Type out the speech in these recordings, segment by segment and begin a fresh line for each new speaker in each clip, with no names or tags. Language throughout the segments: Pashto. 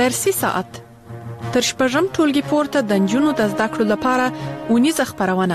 درسي ساعت تر شپږم ټولګي پورته د نجونو د زده کړو لپاره اونیزه خپرونه.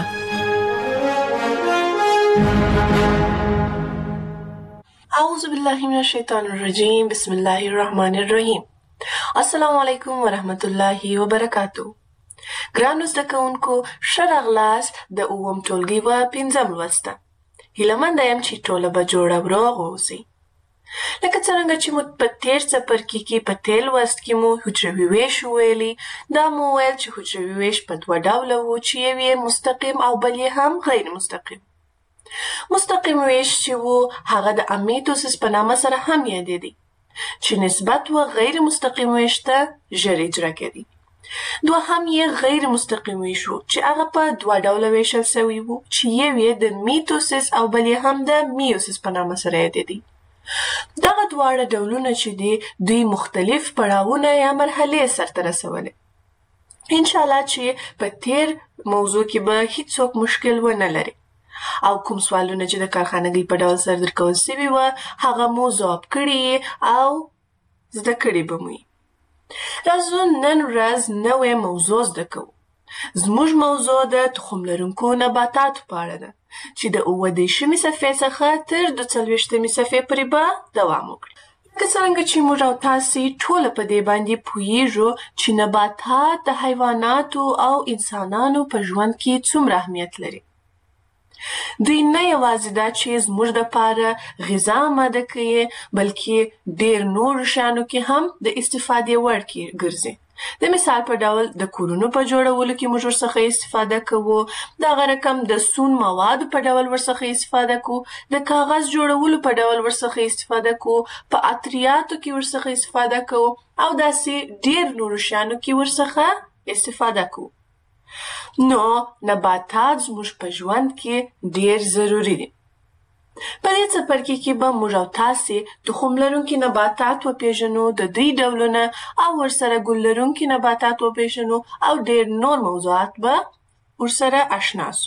اعوذ بالله من الشیطان الرجیم. بسم الله الرحمن الرحیم. السلام علیکم ورحمت الله وبرکاتو. ګرانو زده کوونکو، ښه راغلاست د اووم ټولګي په پنځم لوست ته. هیله منده یم چې ټوله به جوړه او روغ اوسئ. لکه څرنګه چې مو په تېر څپرکي کې په تېر لوست کې مو حجروي ویش وویلي، دا مو وویل چې حجروي ویش په دوه ډوله و چې یو یې مستقیم او بل یې هم غیر مستقیم. مستقیم ویش چې و هغه د امیتوسیس په نامه سره هم یادېدی، چې نسبت و غیر مستقیم ویش ته ژر اجرا کېدی. دوهم یې غیر مستقیم ویش و چې هغه په دوه ډوله ویشل سوی و چې یو یې د میتوسیس او بل یې هم د میوسیس په نامه سره یادېدی. دغه دواړه ډولونه چې دي دوی مختلف پړاوونه یا مرحلې سرته رسولې. انشاءالله چې په تېر موضوع کې به هیڅوک مشکل ونه لري او کوم سوالونه چې د کارخانګۍ په ډول سره درکول سوي وه هغه مو ځواب کړي او زده کړي به مو. راځو نن ورځ نوې موضوع زده کوو. زموږ موضوع د تخم لرونکو نباتاتو په اړه ده چې د اووه-دېرشمې صفحې څخه تر 42مې صفحې پورې به دوام وکړي. لکه څرنګه چې موږ او تاسې ټوله په دې باندې پوهیږو چې نباتات د حیواناتو او انسانانو په ژوند کې څومره اهمیت لري. دوی نه یوازې دا چې زموږ دپاره غذا آماده کوي، بلکې ډېر نورو شیانو کې هم د استفادې وړ ګرځي. د مثال په ډول د کورونو په جوړولو کې موږ ورڅخه استفاده کوو، دغه رقم د سون موادو په ډول ورڅخه استفاده کوو، د کاغذ جوړولو په ډول ورڅخه استفاده کوو، په عطریاتو کې ورڅخه استفاده کوو او داسې ډېر نورو شیانو کې ورڅخه استفاده کوو. نو نباتات زموږ په ژوند کې ډېر ضروري دي. په دې څپرکي کې به موږ او تاسې تخم لرونکي نباتات وپېژنو، د دوی ډولونه او ورسره ګل لرونکي نباتات وپېژنو او ډېر نور موضوعات به ورسره اشنا سو.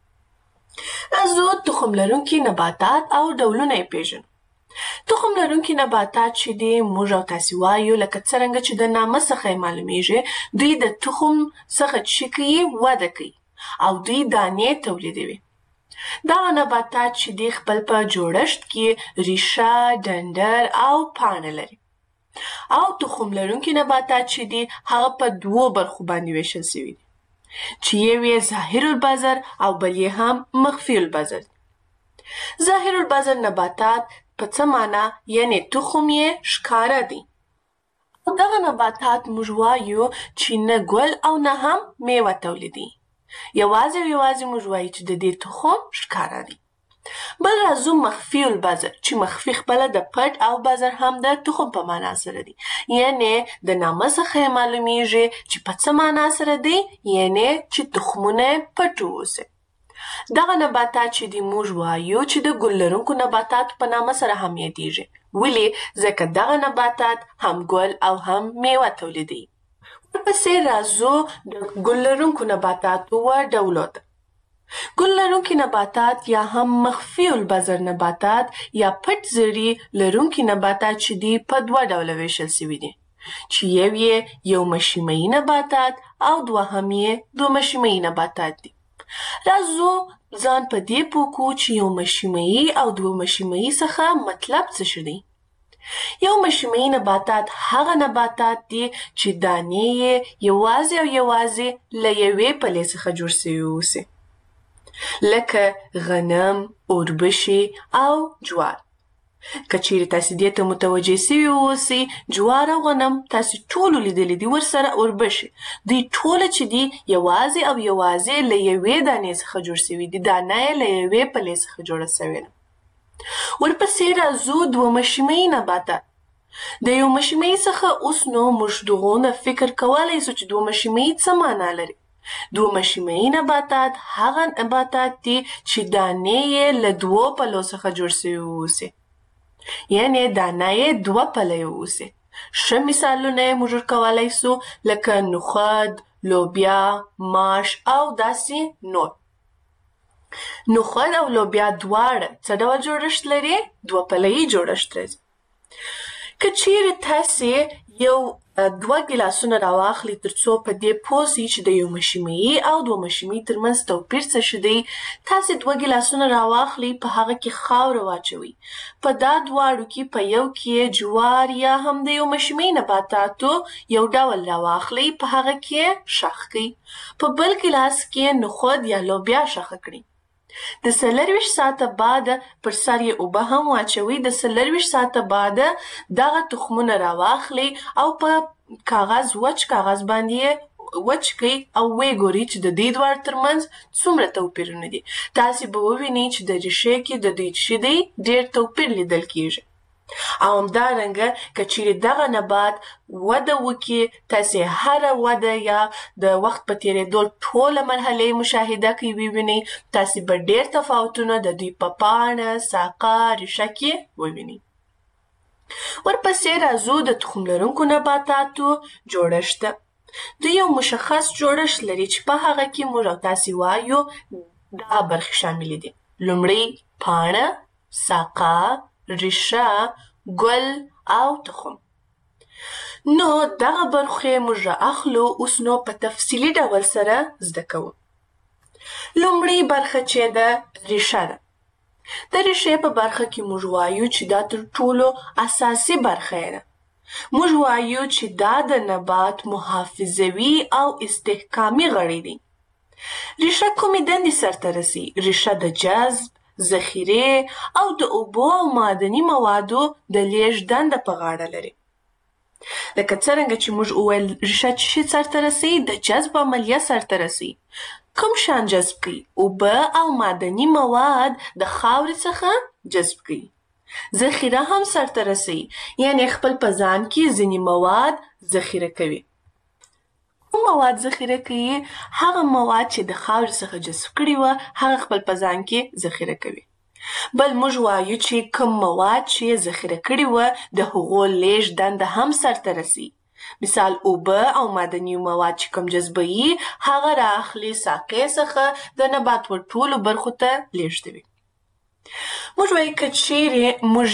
راځو تخم لرونکي نباتات او ډولونه یې پېژنو. تخم لرونکي نباتات چې دي موږ او تاسې وایو لکه څرنګه چې د نامه څخه یې معلومیږي، دوی د تخم څخه چې کوي وده کوي او دوی دانې تولیدوي. دغه نباتات چې دي خپل په جوړښت کې ریشه، ډنډر او پاڼه لري. او تخم لرونکي نباتات چې دي هغه په دوو برخو باندې ویشل سوي دي چې یو یې ظاهر البذر او بل یې هم مخفي البذر. ظاهر البذر نباتات په څه معنا یعنې تخم یې ښکاره دی. دغه نباتات موږ وایو چې نه ګل او نه هم میوه تولیدوي. یوازې موږ وایو چې د دې تخم ښکاره دی. بل راځو مخفي البذر چې مخفي خپله د پټ او بذر هم د تخم په معنا سره دی. یعنې د نامه څخه یې معلومیږي چې په څه معنا سره دی، یعنې چې تخمونه پټ واوسي. دغه نباتات چې دي موږ وایو چې د ګل لرونکو نباتاتو په نامه سره هم یادیږي. ولې؟ ځکه دغه نباتات هم ګل او هم میوه تولیدوي. ورپسې راځو د ګل لرونکو نباتاتو و ډولو ته. ګل لرونکي نباتات یا هم مخفي البذر نباتات یا پټ زړي لرونکي نباتات چې دي په دوه ډوله ویشل سوي دي چې یو مشیمه‌ایي نباتات او دوهم یې دوه مشیمه‌ایي نباتات دي. راځو ځان په دې پوه کړو چې یو مشیمه‌ایي او دوه مشیمه‌ایي څخه مطلب څه شی دی. یو مشیمه‌ایي نباتات هغه نباتات دي چې دانې یې یوازې له یوې پلې څخه جوړ سوي اوسي، لکه غنم، اوربشې او جوار. که چیرې تاسې دې ته متوجه سوي اوسئ، جوار او غنم تاسې ټولو لیدلي دي، ورسره اوربشې، دوی ټوله چې دي یوازې له یوې دانې څخه جوړ سوي دي. دانه یې له یوې پلې څخه جوړه سوې ده. ورپسې راځو دوه مشیمه‌ایي نباتات. د یو مشیمه‌ایي څخه اوس نو موږ دغونه فکر کولی سو چې دوه مشیمه‌ایي څه معنا لري. دوه مشیمه‌ایي نباتات هغه نباتات دي چې دانې یې له دوو پلو څخه جوړ سوي اوسي، یعنې دانه یې دوه پلی اوسي. ښه مثالونه یې موږ ورکولی سو لکه نخود، لوبیا، ماش او داسې نور. نخود او لوبیا دواړه څه ډول جوړښت لري؟ دوه پله‌یي جوړښت لري. که چیرې تاسې یو 2 ګیلاسونه راواخلي تر څو په دې پوه سي چې د یو مشیمیي او 2 مشیمیي ترمنځ توپیر څه شی دی. تاسې 2 ګیلاسونه راواخلي، په هغه کې خاوره واچوئ. په دا دواړو کې په یو کې جوار یا هم د یو مشیمیي نباتاتو یو ډول راواخلئ، په هغه کې شخ کړئ. په بل ګیلاس کې نخود یا لوبیا شخه کړئ. د 24 ساعته بعد پر سر یې اوبه هم واچوئ. د 24 ساعته بعد دغه تخمونه راواخلئ او په وچ کاغذ باندې وچ کړئ او ویې ګورئ چې د دې دواړو ترمنځ څومره توپیرونه دي. تاسې به ووینئ چې د ریښې کې د دوی چې دی ډېر توپیر لیدل کیږي. او همدارنګه که چیرې دغه نبات وده وکړي، تاسې هره وده یا د وخت په تېرېدو ټوله مرحلې مشاهده کوي ووینئ، تاسې به ډېر تفاوتونه د دوی په پاڼه، ساقه، ریښه کې ووینئ. ورپسې راځو د تخم لرونکو نباتاتو جوړښت ته. دوی یو مشخص جوړښت لري چې په هغه کې موږ او تاسې وایو دغه برخې شاملې دي: لومړی پاڼه، ساقه، ریښه، ګل او تخم. نو دغه برخې موږ رااخلو. اوس نو په تفصیلي ډول سره زده کوو. لومړی برخه چې ده ریښه ده. د ریښې په برخه کې موږ وایو چې دا تر ټولو اساسي برخه ده. موږ وایو چې دا د نبات محافظوي او استحکامي غړي دي. ریښه کومې دندې سرته رسي؟ ریښه د جذب، ذخیرې او د اوبو او معدني موادو د لیږد دنده په غاړه لري. لکه څرنګه چې موږ وویل ریښه څه شي سرته رسوي؟ د جذب عملیه سرته رسوي. کوم شیان جذب کوي؟ اوبه او معدني مواد د خاورې څخه جذب کوي. ذخیره هم سرته رسوي، یعنې خپل په ځان کې ځینې مواد ذخیره کوي. کوم مواد ذخیره کوي؟ هغه مواد چې د خاورې څخه جذب کړي وه هغه خپل په ځان کې ذخیره کوي. بل موږ وایو چې کوم مواد چې ذخیره کړي وه د هغو لیږد دنده هم سرته رسي. مثال اوبه او معدني مواد چې کوم جذبوي هغه رااخلي ساقې څخه د نبات ټولو برخو ته لیږدوي. موږ وایو که چیرې موږ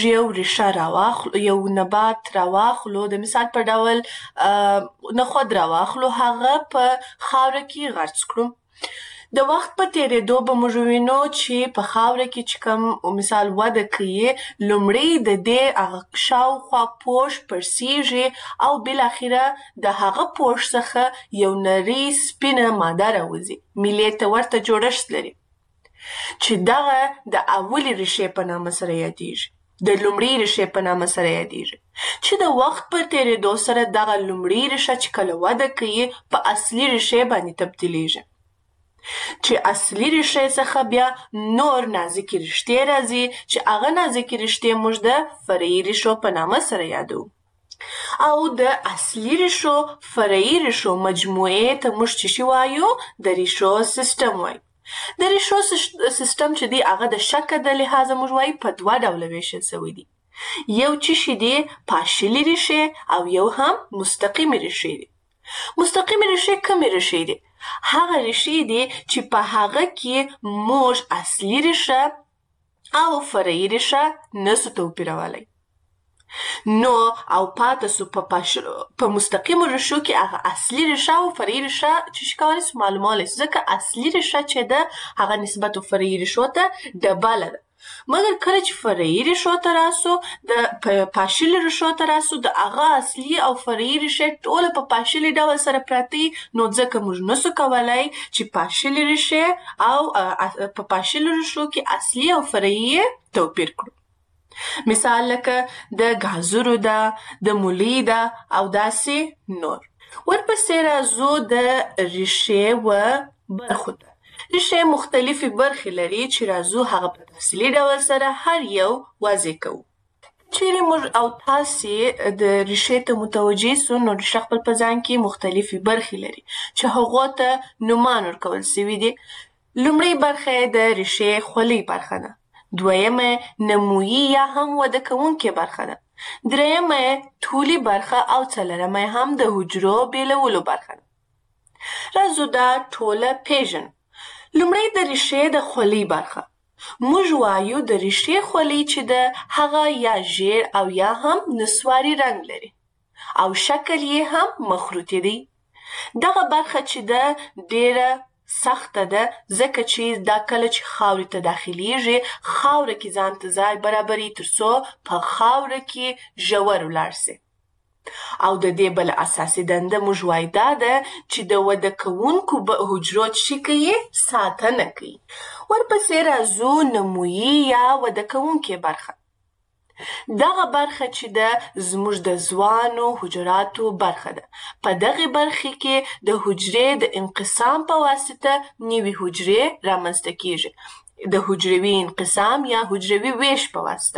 یو نبات راواخلو، د مثال په ډول نخود راواخلو، هغه په خاوره کې غرس کړو. د وخت په تېرېدو به موږ ووینو چې په خاوره کې چې کوم مثال وده کوي، لومړی د دې هغه شاوخوا پوښ پړسیږي او بالاخره د هغه پوښ څخه یو نرۍ سپینه ماده راوځي. میلې ته ورته جوړښت لري چې دغه د اولې ریښې په نامه سره یادیږي، د لومړۍ ریښې په نامه سره یادیږي، چې د وخت په تېرېدو سره دغه لومړۍ ریښه چې کله وده کوي په اصلي ریښې باندې تبدیلیږي، چې اصلي ریښې څخه بیا نور نازکې رشتې راځي چې هغه نازکې رشتې موږ د فرعي ریښو په نامه سره یادو. او د اصلي ریښو فرعي ریښو مجموعې ته موږ څه شی وایو؟ د ریښو سیستم وایو. د ریښو سیستم چې دی هغه د شکل د لحاظه موږ وایو په 2 ډوله ویشل شوی دی. یو چې شی دی پاشلي ریښې او یو هم مستقیمې ریښې دي. مستقیمې ریښې کومې ریښې دي؟ هغه ریښې دي چې په هغه کې موږ اصلي ریښه او فرعي ریښه نسو توپیرولی. نو او پاته سو په مستقیمو ریښو کې هغه اصلي ریښه او فرعي ریښه چې شي کولی سو معلومولی سو، ځکه اصلي ریښه چې ده هغه نسبت فرعي ریښو ته ډبله ده. مګر کله چې فرعي ریښو ته راسو، د پاشلي ریښو ته راسو، د هغه اصلي او فرعي ریښې ټوله په پاشلي ډول سره پراته وي، نو ځکه موږ نسو کولی چې پاشلي ریښې او په پاشلو ریښو کې اصلي او فرعي توپیر کړو. مثال لکه د ګازرو ده، د مولی ده او داسې نور. ورپسې راځو د ریښې و برخو ته. ریښې مختلفې برخې لري چې راځو هغه په تفصیلي ډول سره هر یو واضح کوو. چیرې موږ او تاسې د ریښې ته متوجه سو، نو ریښه خپل په ځان کې مختلفې برخې لري چې هغو ته نومان ورکول سوي دي. لومړۍ برخه یې د ریښې خولۍ برخه ده. دویمه نمویي یا هم وده کوونکې برخه ده. دریمه طولي برخه او څلورمه هم د حجرو بیلولو برخه ده. راځو دا ټوله پیژنو. لومړی د ریښې د خولۍ برخه. موږ وایو د ریښې خولۍ چې ده هغه یا ژیړ او یا هم نسواري رنګ لري او شکل یې هم مخروطي دی. دغه برخه چې ده ډیره سخته ده ځکه چې دا کله چې خاورې ته داخلیږي خاوره کې ځان ته ځای برابري تر څو په خاوره کې ژور ولاړ سي. او د دې بل اساسي دنده موږ وایو دا ده چې د وده کوونکو حجرو چې کوي ساتنه کوي. ورپسې راځو نمویي یا وده کوونکې برخه. دغه برخه چې ده زموږ د ځوانو حجراتو برخه ده. په دغه برخه کې د حجرې د انقسام په واسطه نوي حجرې رامنځته کیږي. د حجروي انقسام یا حجروي ویش په واسطه.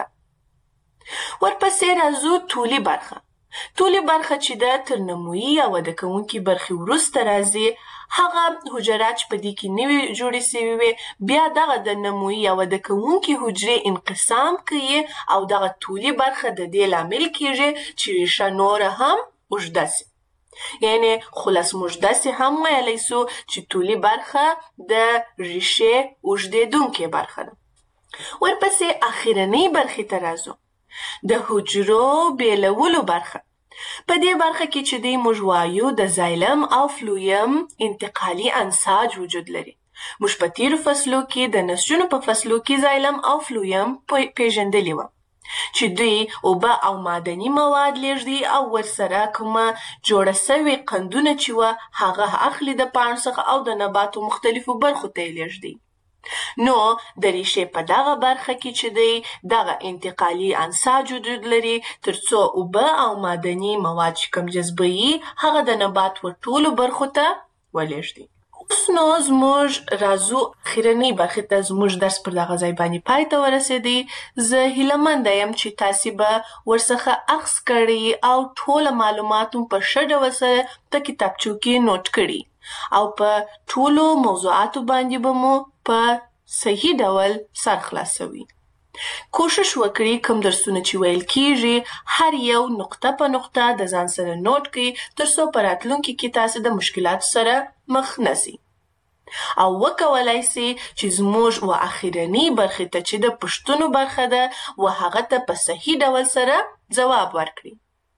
ورپسې راځو طولي برخه. طولي برخه چې ده تر نمویي یا وده کوونکې برخې وروسته راځي. هغه حجرات چې په دې کې نوي جوړې سوي وي بیا دغه د نمویي یا وده کوونکې حجرې انقسام کوي او دغه طولي برخه د دې لامل کیږي چې ریښه نوره هم اوږده سي. یعنې خلاص موږ داسې هم ویلی سو چې طولي برخه د ریښې اوږدېدونکې برخه ده. ورپسې اخرنۍ برخې ته راځو. د حجرو بیلولو برخه. په دې برخه کې چې دی موږ وایو د زایلم او فلویم انتقالي انساج وجود لري. موږ په تیرو فصلو کې د نسجونو په فصلو کې زایلم او فلویم پیژندلي وه چې دوی اوبه او معدني مواد لیږدي او ورسره کومه جوړه سوې قندونه چې وه هغه اخلي د پاڼو څخه او د نباتو مختلفو برخو ته یې لیږدي. نو د ریښې په دغه برخه کې چې دی دغه انتقالي انساج وجود لري تر څو اوبه او معدني مواد چې کوم جذبوي هغه د نبات ټولو برخو ته ولیږدي. اوس نو زموږ راځو اخرنۍ برخې ته. زموږ درس پر دغه ځای باندې پای ته ورسېدی. زه هیلهمنده یم چې تاسې به ورڅخه اخذ کړي او ټوله معلومات مو په ښه ډول سره په کتابچو کې نوټ کړي او په ټولو موضوعاتو باندې به مو په صحیح ډول سر خلاصوي. کوشش وکړئ کوم درسونه چې ویل کیږي هر یو نقطه په نقطه د ځان سره نوٹ کړئ تر څو په راتلونکي کې تاسو د مشکلاتو سره مخ نشئ. او وکولای سي چې زموږ و اخرنۍ برخې ته چې د پوښتنو برخه ده و هغه ته په صحیح ډول سره ځواب ورکړئ.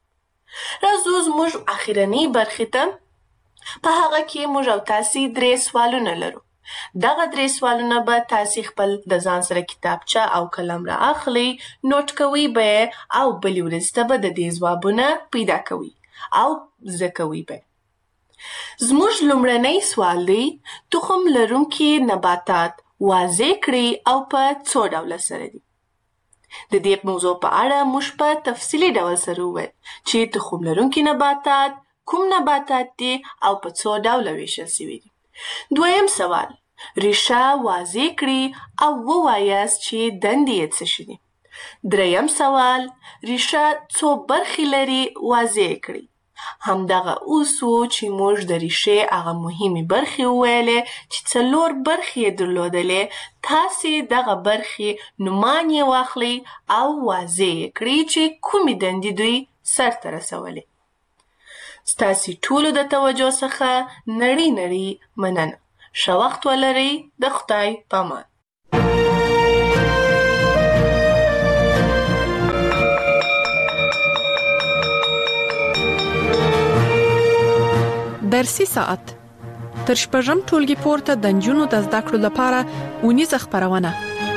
راځو زموږ اخرنۍ برخې ته. په هغه کې موږ او تاسې 3 سوالونه لرو. دغه 3 سوالونه به تاسې خپل د ځان سره کتابچه او قلم را اخلي، نوٹ کوئ به او بلې ورځې ته به د دې ځوابونه پیدا کوئ او زده کوئ به. زموږ لومړنی سوال دی تخم لرونکي نباتات واضح کړئ او په څو ډوله سره دي. د دې موضوع په اړه موږ په تفصیلي ډول سره وویل چې تخم لرونکي نباتات کوم نباتات دي او په څو ډوله ویشل سوي دي. دویم سوال ریښه واضح کړئ او ووایاست چې دندې یې څه شي دي. دریم سوال ریښه څو برخې لري واضح کړئ. همدغه اوس و چې موږ د ریښې هغه مهمې برخې وویلې چې 4 برخې یې درلودلې. تاسې دغه برخې نومان یې واخلئ او واضح یې کړئ چې کومې دندې دوی سرته رسولې. ستاسې ټولو د توجه څخه نړۍ نړۍ مننه. ښه وخت ولرئ. د خدای په امان.
درسي ساعت تر شپږم ټولګي پورته د نجونو د زده کړو لپاره اونیزه خپرونه.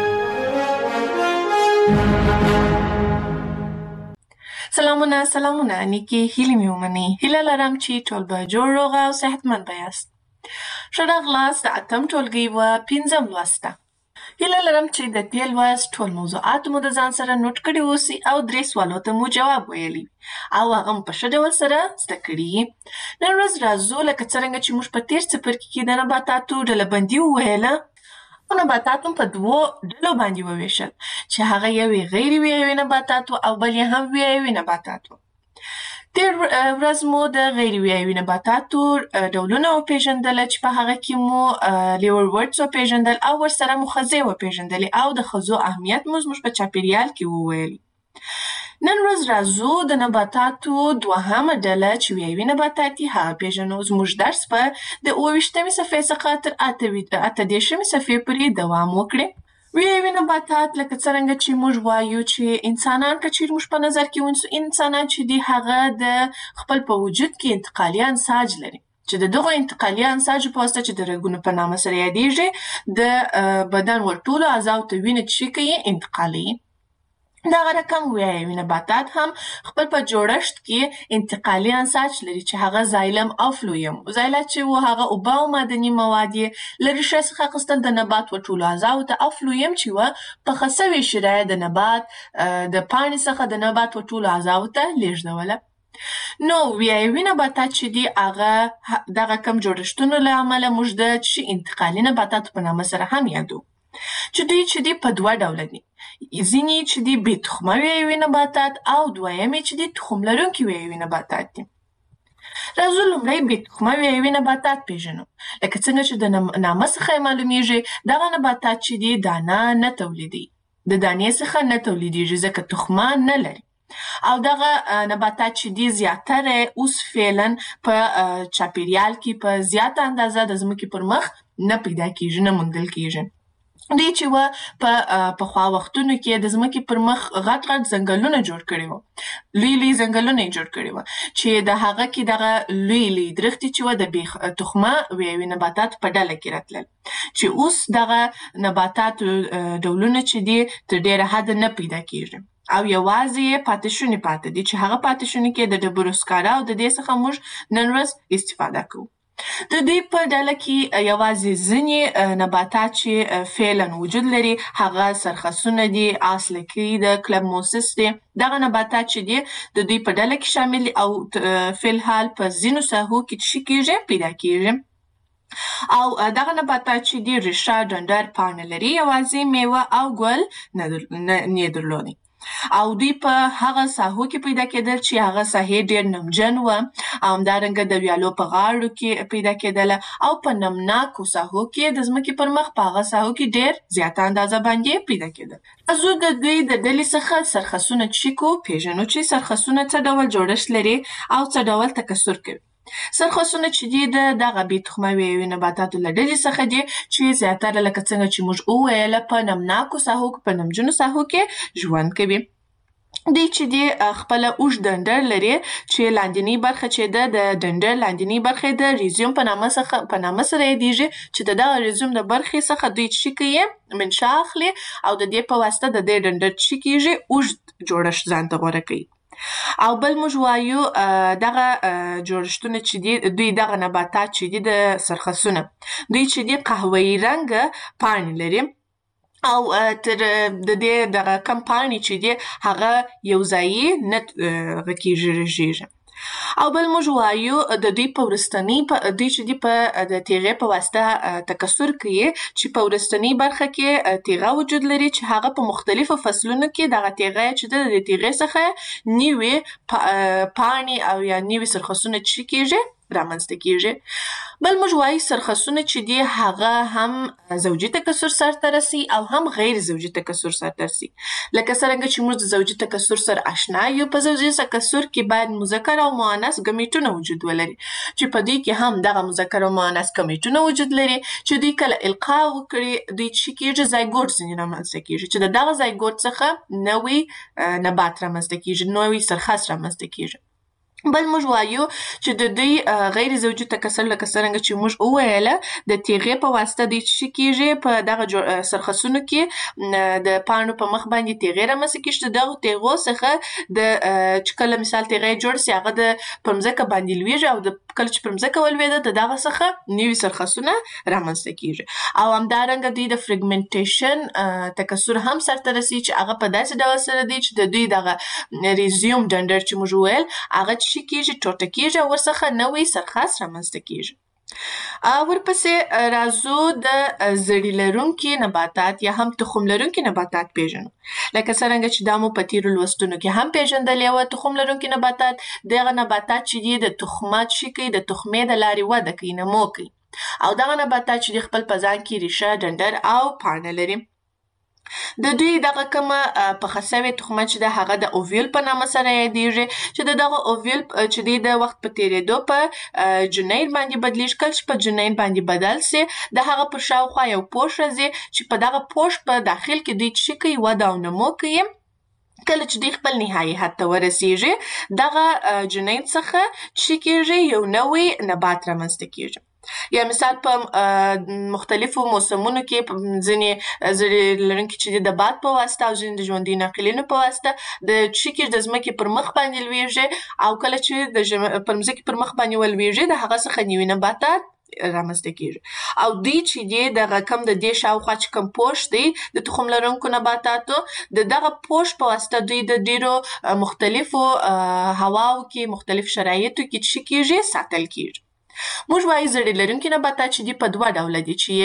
سلامونه نیکی هیلې مې ومنئ. هیله لرم چې ټول به جوړ روغ او صحتمند به یاست. ښه راغلاست د 8م ټولګي و 5م لوست ته. هیله لرم چې د دې لوست ټول موضوعات مو د ځان سره نوٹ کړي اوسي او 3 سوالو ته مو جواب ویلی او هغه په ښه ډول سره زده کړي. نن ورځ راځو لکه څرنګه چې موږ په تېر څپرکي کې د نباتاتو ډلبندي وویله او نباتات په 2 ډلو باندې وویشل چې هغه یوې غیر ویایوي نباتاتو او بل یې هم ویایوي نباتاتو. تېر ورځ مو د غیر ویایوي نباتاتو ډولونه وپېژندله چې په هغه کې مو لیورورډز وپېژندل او ورسره مو خزې وپېژندلې او د خزو اهمیت مو زموږ په چاپېریال کې وویلي. نن ورځ راځو د نباتاتو 2مه ډله چې ویایوي نباتات دي هغه پېژنو. زموږ درس به د 28مې صفحې څخه تر 38مې صفحې پورې دوام وکړي. ویایوي نباتات لکه څرنګه چې موږ وایو چې انسانان که چیرې موږ په نظر کې ونیسو، انسانان چې دي هغه د خپل په وجود کې انتقالي انساج لري، چې د دغو انتقالي انساجو په واسطه چې د رګونو په نامه سره یادیږي د بدن ور ټولو اعضاو ته وینه چې کوي انتقالوي. دغه رقم ویایوي نباتات هم خپل په جوړښت کې انتقالي انساج لري چې هغه زایلم او فلویم. زایلات چې و هغه اوبه او معدني مواد یې له ریښې څخه اخیستل د نبات و ټولو اعضاو ته، او فلویم چې و پخه سوې شیره د نبات د پاڼې څخه د نبات و ټولو اعضاو ته لیږدوله. نو ویایوي نباتات چې دي هغه دغه کم جوړښتونو له امله موږ د انتقالي نباتاتو په نامه سره هم یادو، چې دوی چې دي په دوه ډوله دي. ځینې چې دي بې تخمه ویایوي نباتات او دویمې چې دي تخم لرونکي ویایوي نباتات دي. راځو لومړی بې تخمه ویایوي نباتات پېژنو. لکه څنګه چې د نامه څخه یې معلومیږي دغه نباتات چې دي دانه نه تولیدوي، د دانې څخه نه تولیدیږي ځکه تخمه نه لري. او دغه نباتات چې دي زیاتره اوس فعلا په چاپیریال کې په زیاته اندازه د ځمکې پر مخ نه پیدا کیږي، نه موندل کیږي. دوی چې و په پخوا وختونو کې د ځمکې پر مخ غټ غټ ځنګلونه جوړ کړي وو، لوی لوی ځنګلونه یې جوړ کړي وو، چې د هغه کې دغه لوی لوی درختې چې و د بې تخمه ویایوي نباتات په ډله کې راتلل، چې اوس دغه نباتاتو ډولونه چې دي تر ډېره حده نه پیدا کیږي او یوازې پاتې شوني پاتې دي، چې هغه پاتې شوني کې د ډبرو سکاره او د دې څخه موږ نن ورځ استفاده کوو. د دې په ډله کې یوازې ځینې نباتات چې فعلا وجود لري هغه سرخسونه دي، آسلکي د کلبموسس دي. دغه نباتات چې دي د دوی په ډله کې شامل دي او فعلحال په ځینو ساحو کې څه کیږي پیدا کیږي. او دغه نباتات چې دي ریښه، ډنډر، پاڼه لري، یوازې میوه او ګل نه درلودي. او دوی په هغه ساحو کې پیدا کېدل چې هغه ساحې ډېر نمجن و، او همدارنګه د ویالو په غاړو کې پیدا کېدله او په نمناکو ساحو کې د ځمکې پر مخ په هغه ساحو کې ډېر زیاته اندازه باندې پیدا کېدل. راځو د دوی د ډلې څخه سرخسونه پېژنو چې سرخسونه څه ډول جوړښت لري او څه ډول تکثر کوي. سرخسونه چې دي د دغه بې تخمه ویایوي نباتاتو له ډلې څخه دي چې زیاتره لکه څنګه چې موږ وویله په نمناکو ساحو کې، په نمجنو ساحو کې ژوند کوي. دوی چې دي خپله اوږد ډنډر لري چې لاندینۍ برخه چې ده د ډنډر لاندینۍ برخه د ریزیوم په نامه سره یادیږي، چې د دغه ریزیوم د برخې څخه دوی څه کوي منشا اخلي او د دې په واسطه د دې ډنډر څه کیږي اوږد جوړښت ځان ته غوره کوي. او بل موږ وایو دغه جوړښتونه چې دي دوی دغه نباتات چې دي د سرخسونه دوی چې دي قهوه‌ایي رنګه پاڼې لري او تر د دې دغه کم پاڼې چې دي هغه یو ځایي نه رژیږي. او بل موږ وایو د دوی په وروستنۍ دوی چې دي په د تیغې په واسطه تکثر کوي، چې په وروستنۍ برخه کې تیغه وجود لري چې هغه په مختلفو فصلونو کې دغه تیغه چې د تیغې څخه نوې پاڼې او یا نوې سرخسونه چې کیږي رامنځته کیږي. بل موږ وایو سرخسونه چې دي هغه هم زوجي تکثر سرته رسي او هم غیر زوجي تکثر سرته رسي. لکه څرنګه چې موږ د زوجي تکثر سره آشنا یو، په زوجي تکثر کې باید مذکر او مؤنث ګمیټونه وجود ولري، چې په دوی کې هم دغه مذکر او مؤنث ګمیټونه وجود لري، چې دوی کله القا وکړي دوی چې کیږي زایګوټ ځینې رامنځته کیږي، چې د دغه زایګوټ څخه نوی نبات رامنځته کیږي، نوی سرخس رامنځته کیږي. بل موږ وایو چې د دوی غیر زوجي تکثر لکه څرنګه چې موږ وویله د تیغې په واسطه دوی څه کیږي په دغه سرخسونو کې د پاڼو په مخ باندې تیغې رامنځته کیږي، چې دغه تیغو څخه د چې کله مثال تیغې جوړ سي هغه د پر مځکه باندې لویږي او د کله چې پر مځکه ولوېده د دغه څخه نوي سرخسونه رامنځته کیږي. او همدارنګه دوی د فریګمنټیشن تکثر هم سرته رسي، چې هغه په داسې ډول سره دی چې د دوی دغه ریزیوم ډنډر چې موږ وویل هغه څه کیږي ټوټه کیږي او ورڅخه نوی سرخس رامنځته کیږي. ورپسې راځو د زړي لرونکي نباتات یا هم تخم لرونکي نباتات پېژنو. لکه څرنګه چې دا مو په تیرو لوستونو کې هم پېژندلي وه. تخم لرونکي نباتات دغه نباتات چې دي د تخمات څه کوي د تخمې د لارې وده کوي، نمو کوي، او دغه نباتات چې خپل په ځان کې ریښه، ډنډر او پاڼه لري. د دوی دغه کومه پخه سوې تخمه چې د هغه د اوویل په نامه سره یادیږي چې د دغه اوویل چې دی د وخت په تیریدو په جنین باندې بدلیږي. کله چې په جنین باندې بدل سي د هغه پر شاوخوا یو پوښ راځي چې په دغه پوښ په داخل کې دوی څه کوي وده او نمو کوي. کله چې دوی خپل نهایي حد ته ورسیږي دغه جنین څخه څه کیږي یو نوی نبات رامنځته کیږي. یا مثال په مختلفو موسمونو کې ځینې زړې لرونکي چې د باد په واسطه او ځینې د ژوندي ناقلینو په واسطه د څه د ځمکې پر مخ باندې لویږي او کله چې د پر ځمکې پر مخ باندې ولویږي د هغه څخه نوي نباتات رامنځته کیږي. او دوی چې دی دغه کم د دې شاوخوا چې کوم پوښ دی د تخم لرونکو نباتاتو د دغه پوښ په واسطه دوی د ډیرو مختلفو هواو کې مختلف شرایطو کې څه کیږي ساتل کیږي. موږ وایو زړې لرونکي نباتات چې دي په دوه ډوله دي چې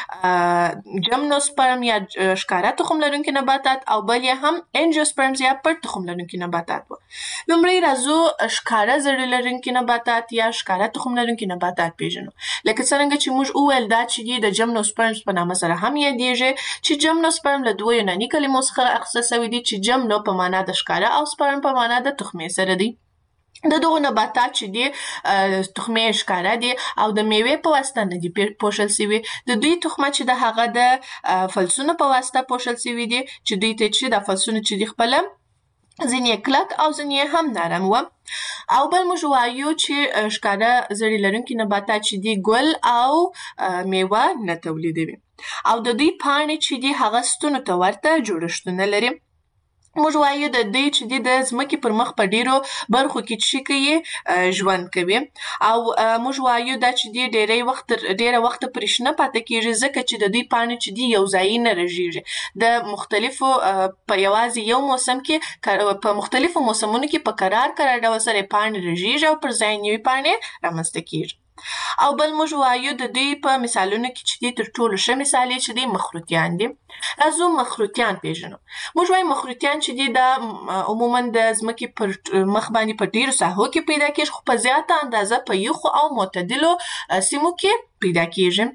یو جمنوسپرم یا ښکاره تخم لرونکي نباتات او بل یې هم انجیوسپرمز یا پټ تخم لرونکي نباتات وو. لومړی راځو ښکاره زړې لرونکي نباتات یا ښکاره تخم لرونکي نباتات پیژنو. لکه څرنګه چې موږ وویل دا چې دي د جمنوسپرمز په نامه سره هم یادیږي چې جمنوسپرم له دوه یوناني کلمو څخه اخیستل سوي دي چې جمنو په معنا د ښکاره او سپرم په معنا د تخمې سره دی. د دغو نباتات چې دي تخمې ښکاره دي او د میوې په واسطه نه دي پوښل سوي. د دوی تخمه چې د هغه د فلسونو په واسطه پوښل سوي دي چې دوی ته چې د فلسونو چې دي خپله ځینې کلک او ځینې هم نرم وه. او بل موږ وایو چې ښکاره زړې لرونکي نباتات چې دي ګل او میوه نه تولیدوي او د دوی پاڼې چې دي هغه ستونو ته ورته جوړښتونه لري. موږ وایو د دوی چې دي د ځمکې پر مخ په ډیرو برخو کې څه کوي ژوند کوي او موږ وایو دا چې دي ډیره وخت پرې شنه پاتې کیږي ځکه چې د دوی پاڼې چې دي یو ځای نه رژیږي. د مختلفو په یوازې یو موسم کې په مختلفو موسمونو کې په قرار ډول سره پاڼې رژیږي او پر ځای نوې پاڼې رامنځته کیږي. او بل موږ وایو د دوی په مثالونو کې چې دي تر ټولو ښه مثال یې چې دي مخروطیان دي. راځو مخروطیان پیژنو. موږ وایو مخروطیان چې دي دا عموما د ځمکې پر مخ باندې په ډیرو ساحو کې پیدا کیږي خو په زیاته اندازه په یخو او معتدلو سیمو کې پیدا کیږي.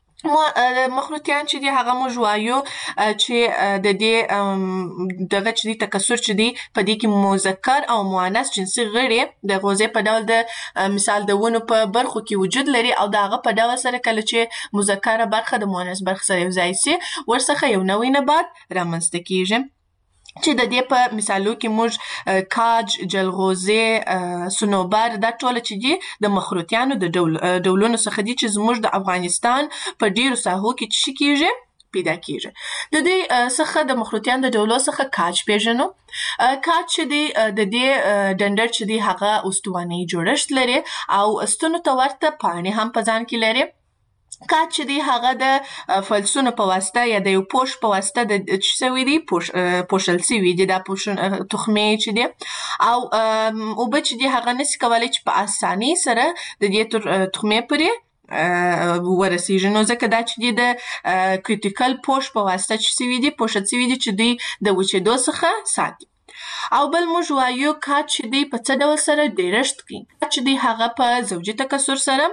مخروطیان چې دي هغه موږ وایو چې د دې دغه چې دي تکثر چې دي په دې کې مذکر او مؤنث جنسي غړي د غوزې په ډول د مثال د ونو په برخو کې وجود لري او د هغه په ډول سره کله چې مذکره برخه د مؤنث برخه سره یو ځای سي ورڅخه یو نوی نبات رامنځته کیږي چې د دې په مثالو کې موږ کاج، جلغوزې، صنوبر دا ټول چې دي د مخروطیانو د ډولونو څخه دي چې زموږ د افغانستان په ډیرو ساحو کې څه کیږي پیدا کیږي. د دې څخه د مخروطیانو د ډولو څخه کاج پیژنو. کاج چې دی د دې ډنډر چې دی هغه استواني جوړښت لري او ستونو ته ورته پاڼې هم په ځان کې لري. کاج چې دی هغه د فلسونو په واسطه یا د یو پوښ په واسطه د څه سوي دي پوښل سوي دي دا تخمې چې دي او اوبه چې دي هغه نسي کولی چې په اسانۍ سره د دې تخمې پورې ورسیږي. نو ځکه دا چې دي د کوتیکل پوښ په واسطه چې سوي دي پوښل سوي دي چې دوی د وچېدو څخه ساتي. او بل موږ وایو کاج چې دی په څه ډول سره ډیرښت کوي. کاج چې دی هغه په زوجي تکثر سره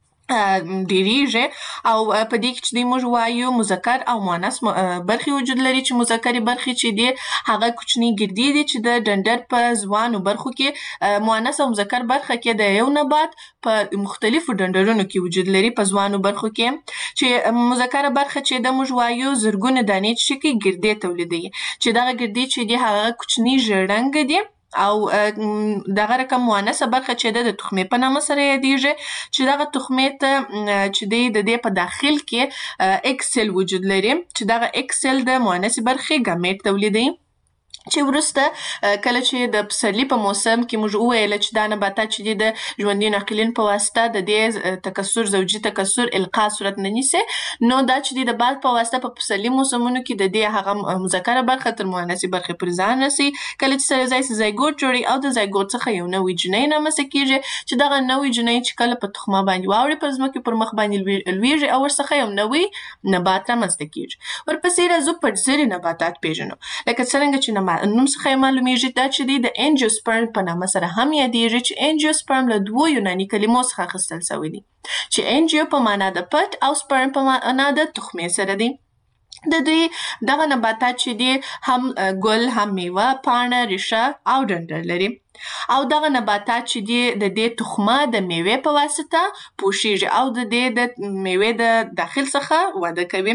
ډیریږي او په دې کې چې دوی موږ وایو مذکر او مؤنث برخې وجود لري چې مذکرې برخې چې دي هغه کوچني ګردې دي چې د ډنډر په ځوانو برخو کې مؤنث او مذکر برخه کې د یو نبات په مختلفو ډنډرونو کې وجود لري په ځوانو برخو کې چې مذکره برخه چې د موږ وایو زرګونه دانې چې کې ګردې تولیدوي چې دغه ګردې چې دي هغه کوچني ژیړ رنګه دي او دغه رقم مؤنثه برخه چې د تخمې په نامه سره یادیږي چې دغه تخمې ته چې دی د دې په داخل کې اکسل وجود لري چې دغه اکسل د مؤنثې برخې ګامیټ تولیدوي چې وروسته کله چې د پسرلي په موسم کې موږ وویل چې دا نباتات چې دي د ژوندي ناقلین په واسطه د دې تکثر زوجي تکثر القا صورت نه نیسي نو دا چې دي د باد په واسطه په پسرلي موسمونو کې د دې هغه مذکره برخه تر مؤنثې برخې پورې ځان رسي. کله چې سره ځای زایګوټ جوړي او د زایګوټ څخه یو نوی جنۍ رامنځته کیږي چې دغه نوی جنۍ چې کله په تخمه باندې واوړي پر ځمکې پر مخ باندې لویږي او ورڅخه یو نوی نبات رامنځته کیږي. ورپسې راځو پټزري نباتات پیژنو. لکه څرنګه چې نوم څخه معلومیږي دا چې دی د انجیوسپرم په نامه سره هم یادیږي چې انجیوسپرم له دوو یوناني کلمو څخه اخیستل سوی دی چې انجیو په معنا د پټ او سپرم په معنا د تخمې سره دی. د دوی دغه نباتات چې دي هم ګل، هم میوه، پاڼه، ریښه او ډنډر لري. او دغه نباتات چې دي د دې تخمه د میوې په واسطه پوشیږي او د دې د میوې د داخل څخه وده کوي.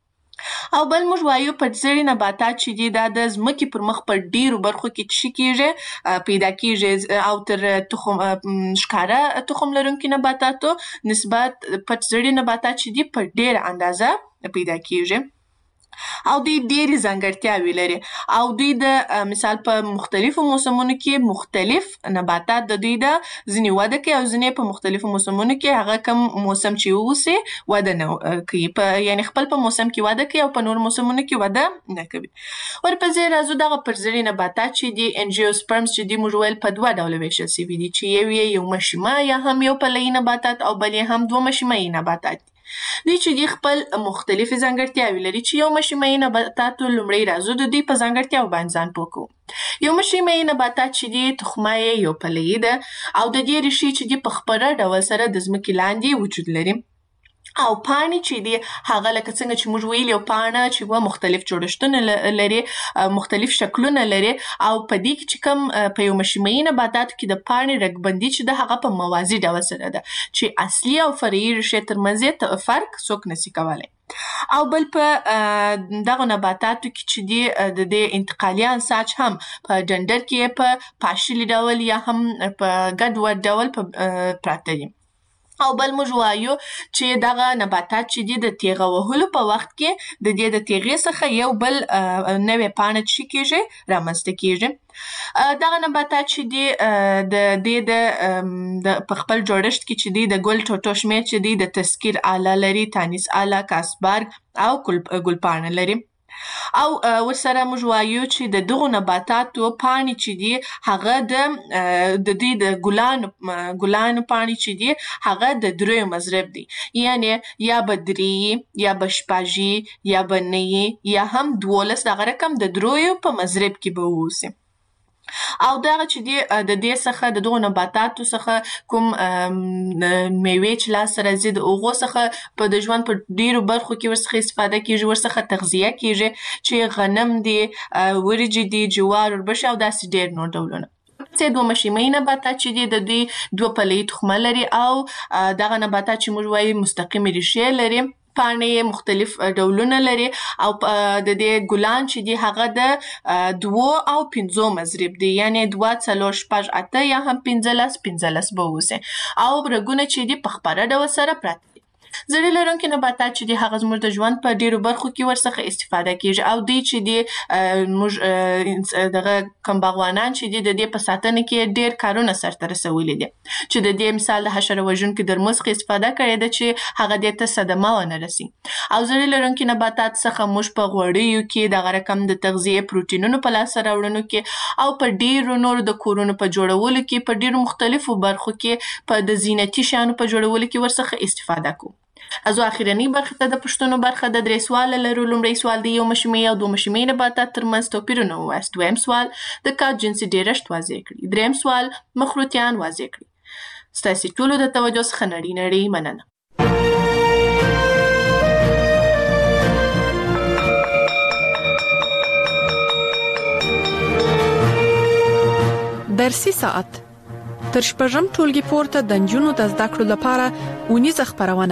او بل موږ وایو پټزړي نباتات چې دي دا د ځمکې پر مخ په ډیرو برخو کې څه کیږي پیدا کیږي او تر تخم ښکاره تخم لرونکي نباتاتو نسبت پټزړي نباتات چې دي په ډیره اندازه پیدا کیږي. او دوی ډېرې ځانګړتیاوې لري او دوی د مثال په مختلفو موسمونو کې مختلف نباتات د دوی د ځینې وده کوي او ځینې په مختلفو موسمونو کې هغه کوم موسم چې واوسي وده نه کوي، یعنی خپل په موسم کې وده کوي او په نور موسمونو کې وده نه کوي. ورپسې راځو دغه پرزړي نباتات چې دي انجیوسپرمز چې دي موږ ویل په دوه ډوله ویشل سوي دي چې یو مشیمه یا هم یو پلهیي نباتات او بل یې هم دوه مشیمه‌یي نباتات دي. دوی چې دي خپل مختلفې ځانګړتیاوې لري چې یو مشیمه‌یي نباتاتو لومړی راځو د دوی په ځانګړتیاو باندې ځان پوه کوو. یو مشیمه‌یي نباتات چې دي تخمه یې یو پلهیي ده او د دې ریښې چې دي په خپره ډول سره د ځمکې لاندې وجود لري. او پاڼې چې دي هغه لکه څنګه چې موږ ویل یو پاڼه چې مختلف جوړښتونه لري، مختلف شکلونه لري او په دې کې چې کوم په یو مشیمه‌یي نباتاتو کې د پاڼې رګبندي چې ده هغه په موازي ډول سره ده چې اصلي او فرعي ریښې ترمنځ یې فرق څوک نشي کولی. او بل په دغه نباتاتو کې چې دي د دې انتقالي انساج هم په ډنډر کې په پاشلي ډول یا هم په ګډوډ ډول پراته دي. او بل موږ وایو چې دغه نباتات چې دي د تیغه وهلو په وخت کې د دې د تیغې څخه یو بل نوې پاڼه چې کیږي رامنځته کیږي. دغه نباتات چې دي د دې د په خپل جوړښت کې چې دي د ګل ټوټو شمېر چې دي د تذکیر آله لري، تانیس آله، کاسبارګ او ګلپاڼه لري. او ورسره موږ وایو چې د دغو نباتاتو پاڼې چې دي هغه د دوی د ګلانو پاڼې چې دي هغه د دریو مضرب دي، یعنی یا به درې یا به شپږ یا به نه یا هم 12 دغه رقم د دریو په مضرب کې به واوسي. او دغه چې دي د دې څخه د دغو نباتاتو څخه کوم میوې چې لاسته راځي د هغو څخه په د ژوند په ډیرو برخو کې ورڅخه استفاده کیږي، ورڅخه تغذیه کیږي چې غنم دي، وریجې دي، جوار، وربشې او داسې ډیر نور ډولونه. دوه مشیمه‌یي نباتات چې دي د دوی دوه پلهیي تخمه لري او دغه نباتات چې موږ وایو مستقیمې ریښې لري، پاڼې مختلف ډولونه لري او د دې ګلان چې دي هغه د 2 او 5 مضرب دي، یعنی 2 4 6 8 یا هم 15 به اوسي. او رګونه چې دي په خپره ډول سره پراته دي. زړې لرونکي نباتات چې دي هغه زموږ د ژوند په ډیرو برخو کې ورڅخه استفاده کیږي او دوی چې دي موږ دغه کوم باغوانان چې دي د دې په ساتنه کې ډیر کارونه سرته رسولي دي چې د دې مثال د حشره وژونکي درمل څخه استفاده کړې ده چې هغه دې ته صدمه ونه رسي. او زړې لرونکي نباتات څخه موږ په غوړیو کې دغه رقم د تغذیې پروټینونو په لاسته راوړنو کې او په ډیرو نورو د کورونو په جوړولو کې په ډیرو مختلفو برخو کې په د زینتي شیانو په جوړولو کې ورڅخه استفاده کوو. ازو اخیرنی برخه ته د پښتنو برخه د درې سوال لرو. لومړی سوال دی یو مشیمه‌یي او دوه مشیمه‌یي نباتات ترمنځ توپیرونه ووایاست. دویم سوال د کات جنسي ډیرښت واضح کړئ. دریم سوال مخروطیان واضح کړئ. ستاسې ټولو د توجه څخه نړۍ مننه.
درسي ساعت تر شپږم ټولګي پورته د نجونو د زده کړو لپاره اونیزه خپرونه.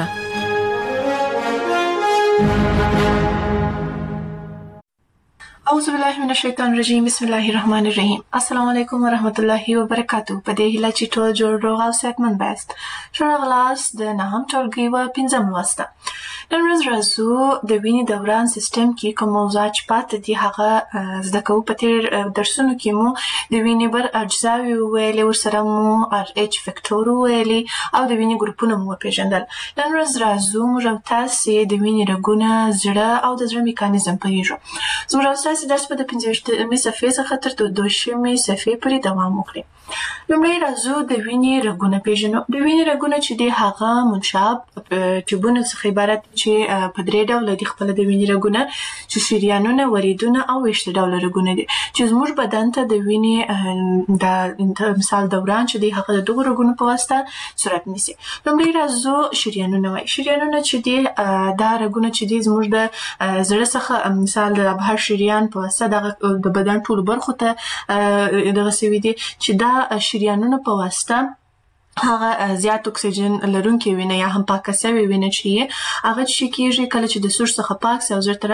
اعوذ بالله من الشیطان الرجیم. بسم الله الرحمن الرحیم. السلام علیکم ورحمت الله وبرکاتہ. په دې هیله چې ټول جوړ روغ او صحتمند یاست. ښه راغلاست د نهم ټولګي و پنځم لوسته. نن ورځ راځو د وینې دوران سیستم کې کوم موضوعات چې پاتې دي هغه زده کوو. په تیر درسونو کې مو د وینې بر اجزاوې وویلې، ورسره مو RH فکټور وویلي او د وینې ګروپونه مو وپېژندل. نن ورځ راځو موږ او تاسې د وینې رګونه، زړه او د زړه میکانیزم پوهیږو. زموږ او تاسې درس به د 25مې صفحې څخه تر 22مې صفحې پورې دوام وکړي. لومړی راځو د وینې رګونه پېژنو. د وینې رګونه چې دي هغه منشاب ټیوبونو څخه عبارت چې په 3 ډوله دي خپل د وینې رګونه چې شریانونه، وریدونه او 20 ډوله رګونه دي چې زموږ بدن ته د وینې د مثال دوران چې دی هغه د دغو رګونو په واسطه صورت نیسي. لومړی راځو شریانونه وایي. شریانونه چې دی دا رګونه چې دی زموږ د زړه څخه مثال د ابهر شریان په واسطه د بدن ټولو برخو ته دغه سوي دي چې دا شریانونه په واسطه هغه زیات اکسیجن لرونکي وینه یا هم پاکه سوې وینه چې هغه چې کیږي کله چې د سور څخه پاک سي او زر